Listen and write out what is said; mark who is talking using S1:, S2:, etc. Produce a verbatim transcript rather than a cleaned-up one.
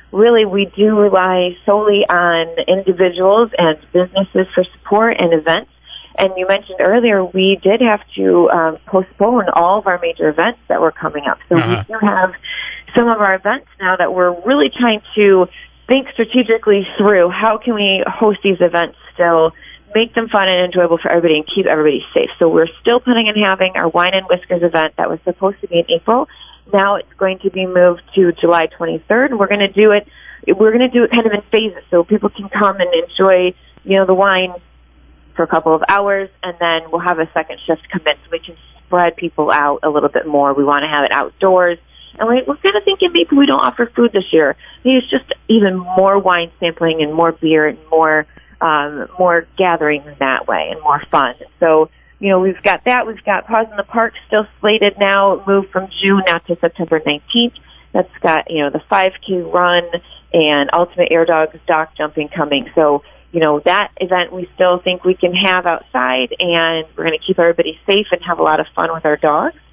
S1: really we do rely solely on individuals and businesses for support and events. And you mentioned earlier, we did have to um, postpone all of our major events that were coming up. So uh-huh. we do have some of our events now that we're really trying to think strategically through how can we host these events still, make them fun and enjoyable for everybody, and keep everybody safe. So we're still planning on having our Wine and Whiskers event that was supposed to be in April. Now it's going to be moved to July twenty-third. We're going to do it. We're going to do it kind of in phases, so people can come and enjoy, you know, the wine for a couple of hours, and then we'll have a second shift come in so we can spread people out a little bit more. We want to have it outdoors. And we, we're kind of thinking maybe we don't offer food this year. Maybe it's just even more wine sampling and more beer and more um, more gatherings that way and more fun. So, you know, we've got that. We've got Paws in the Park still slated now, moved from June now to September nineteenth. That's got, you know, the five K run and Ultimate Air Dogs dock jumping coming. So, you know, that event we still think we can have outside, and we're going to keep everybody safe and have a lot of fun with our dogs.